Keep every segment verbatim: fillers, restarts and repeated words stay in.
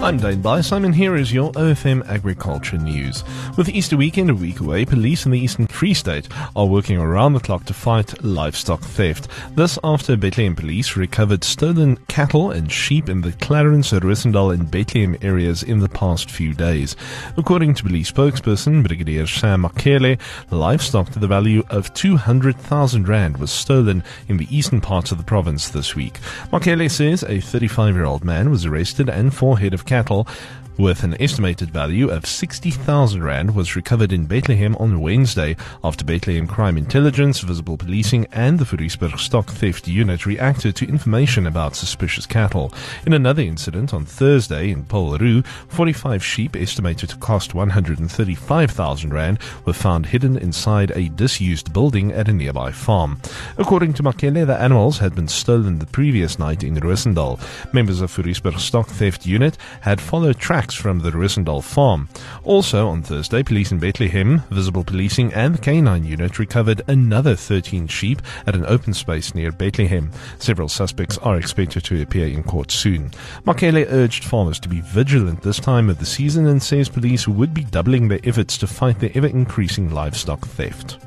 I'm Dane Bysime, and here is your O F M Agriculture News. With the Easter weekend a week away, police in the Eastern Free State are working around the clock to fight livestock theft. This after Bethlehem police recovered stolen cattle and sheep in the Clarence, Roosendaal and Bethlehem areas in the past few days. According to police spokesperson Brigadier Sam Makele, livestock to the value of two hundred thousand rand was stolen in the eastern parts of the province this week. Makele says a thirty-five-year-old man was arrested and four head of cattle with an estimated value of sixty thousand rand was recovered in Bethlehem on Wednesday after Bethlehem Crime Intelligence, Visible Policing and the Fourierberg Stock Theft Unit reacted to information about suspicious cattle. In another incident on Thursday in Paul Roux, forty-five sheep estimated to cost one hundred thirty-five thousand rand were found hidden inside a disused building at a nearby farm. According to Makele, the animals had been stolen the previous night in Roosendaal. Members of Fourierberg Stock Theft Unit had followed tracks from the Roosendaal farm. Also on Thursday, police in Bethlehem, Visible Policing and the K nine unit recovered another thirteen sheep at an open space near Bethlehem. Several suspects are expected to appear in court soon. Makele urged farmers to be vigilant this time of the season and says police would be doubling their efforts to fight the ever-increasing livestock theft.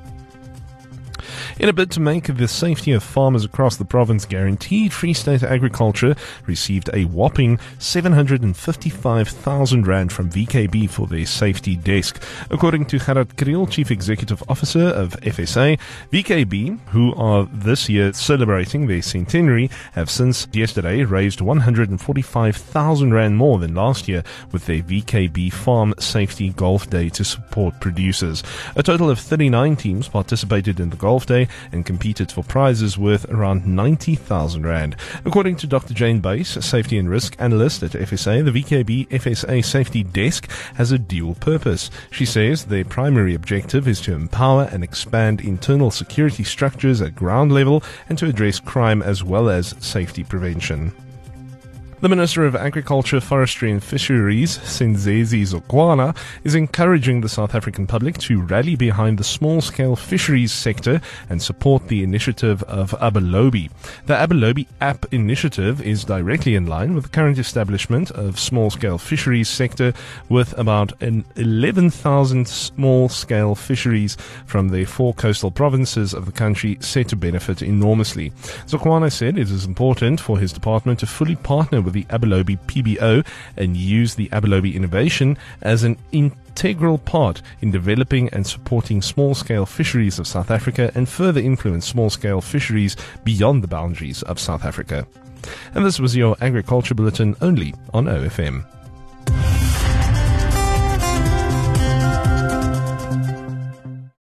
In a bid to make the safety of farmers across the province guaranteed, Free State Agriculture received a whopping seven hundred fifty-five thousand rand from V K B for their safety desk. According to Gerard Kriel, Chief Executive Officer of F S A, V K B, who are this year celebrating their centenary, have since yesterday raised one hundred forty-five thousand rand more than last year with their V K B Farm Safety Golf Day to support producers. A total of thirty-nine teams participated in the Golf Day and competed for prizes worth around ninety thousand rand. According to Doctor Jane Bass, Safety and Risk Analyst at F S A, the V K B F S A Safety Desk has a dual purpose. She says their primary objective is to empower and expand internal security structures at ground level and to address crime as well as safety prevention. The Minister of Agriculture, Forestry and Fisheries, Senzesi Zokwana, is encouraging the South African public to rally behind the small-scale fisheries sector and support the initiative of Abelobi. The Abelobi app initiative is directly in line with the current establishment of small-scale fisheries sector, with about an eleven thousand small-scale fisheries from the four coastal provinces of the country set to benefit enormously. Zokwana said it is important for his department to fully partner with the Abelobi P B O and use the Abelobi innovation as an integral part in developing and supporting small-scale fisheries of South Africa and further influence small-scale fisheries beyond the boundaries of South Africa. And this was your Agriculture Bulletin only on O F M.